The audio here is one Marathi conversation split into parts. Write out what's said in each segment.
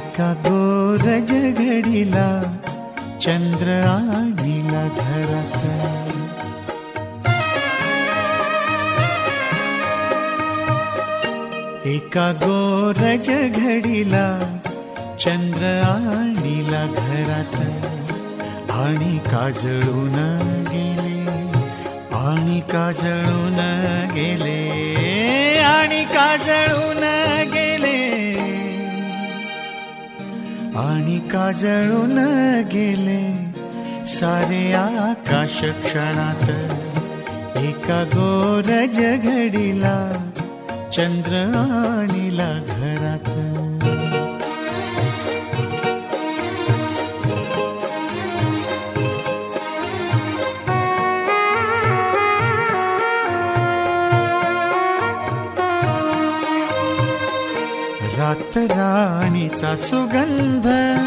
एका गोरज घडीला चंद्र आणिला घरात. एका गोरज घडीला चंद्र आणिला घरात. आणि काजळून गेले, आणि काजळून गेले, आणि काजळून गेले, आणि काजळून गेले सारे आकाश क्षणात. एका गोरज घडीला चंद्र आणिला घरात. रात राणीचा सुगंध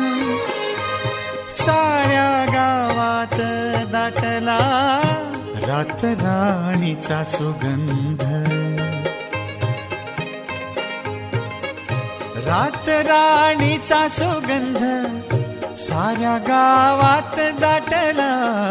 साऱ्या गावात दाटला. रात राणीचा सुगंध, रात राणीचा सुगंध साऱ्या गावात दाटला.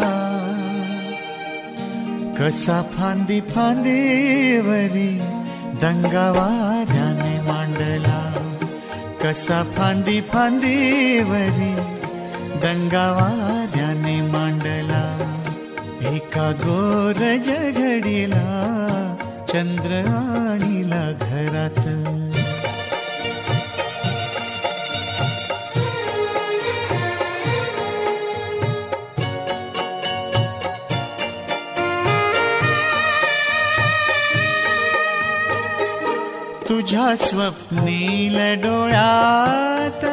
कसा फांदी फांदीवरी दंगा वाऱ्याने मांडला. कसा फांदी फांदीवरी दंगा वाऱ्याने मांडला. एका गोरज घडीला चंद्र आणिला घरात. तुझ्या स्वप्नील डोळ्यात,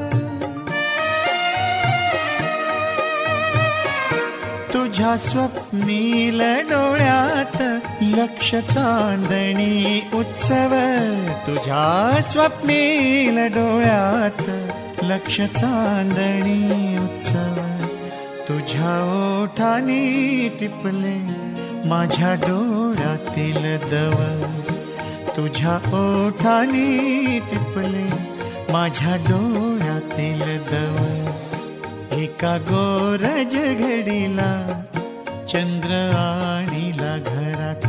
तुझ्या स्वप्नील डोळ्यात लक्ष चांदणी उत्सव. तुझ्या स्वप्नील डोळ्यात लक्ष चांदणी उत्सव. तुझ्या ओठांनी टिपले माझ्या डोळ्यातील दव. तुझ्या ओठांनी टिपले माझ्या डोळ्यातील दव. एका गोरज घडीला चंद्र आणिला घरात.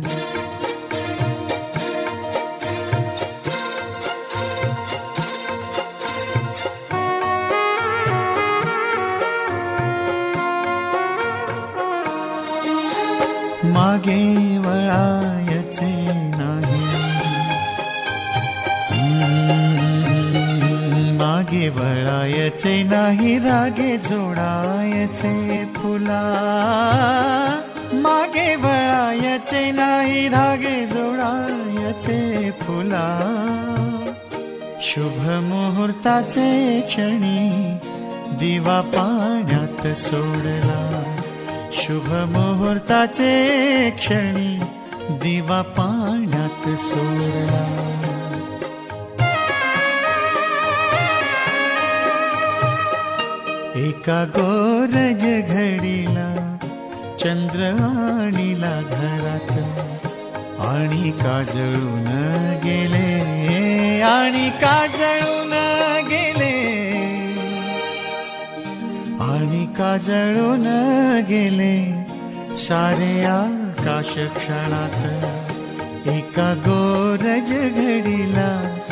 मागे वळायचे नाही, मागे वळायचे नाही, धागे जोडायचे फुला. मागे वळायचे नाही, धागे जोडायचे फुला. शुभ मुहूर्ताचे क्षणी दिवा पाण्यात सोडला. शुभ मुहूर्ताचे क्षणी दिवा पाण्यात सोडला. एका गोरज घडीला चंद्र आणिला घरात. आणि काजळून गेले, आणि काजळून गेले, आणि काजळून गेले सारे आकाश क्षणात. एका गोरज घडीला